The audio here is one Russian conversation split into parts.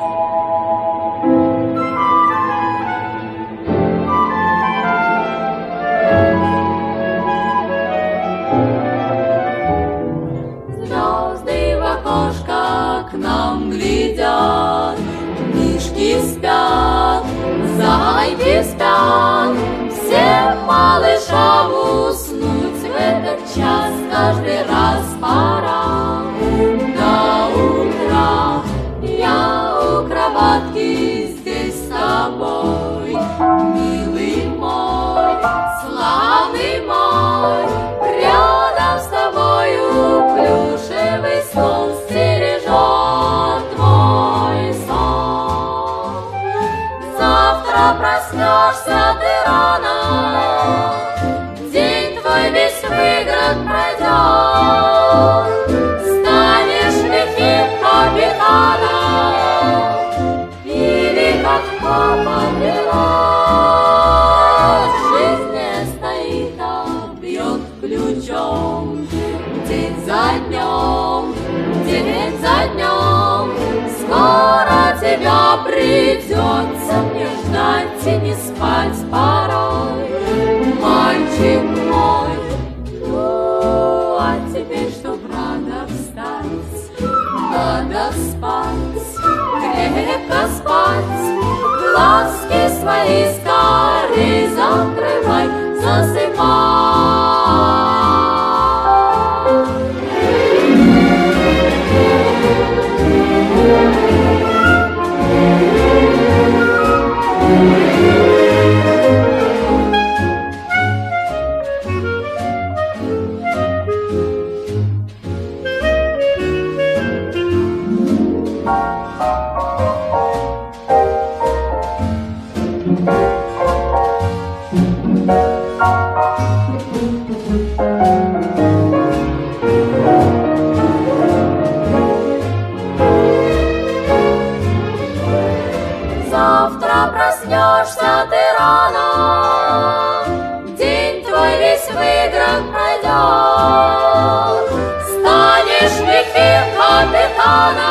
Звезды в окошко к нам глядят, мишки спят, зайки спят. Всем малышам уснуть в этот час каждый раз пора. До утра я у кроватки здесь с тобой, милый мой, славный мой. Рядом с тобою плюшевый слон стережет твой сон. Завтра проснешься ты рано, день твой весь в играх пройдет. Станешь лихим капитаном или как папа пилот. Жизнь не стоит, а бьет ключом. День за днем, день за днем. Скоро тебя придется мне ждать и не спать порой, мальчик мой. Ну, а теперь, чтоб рано встать, надо спать, крепко спать. Глазки свои скорей закрывай, засыпай. Завтра проснешься ты рано, день твой весь в играх пройдет. Станешь лихим капитаном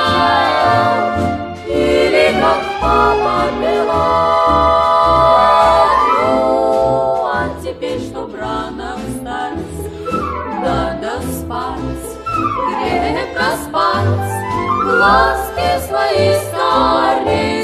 или как папа пилот. Ну, а теперь, чтоб рано встать, надо спать, крепко спать. Глазки свои скорей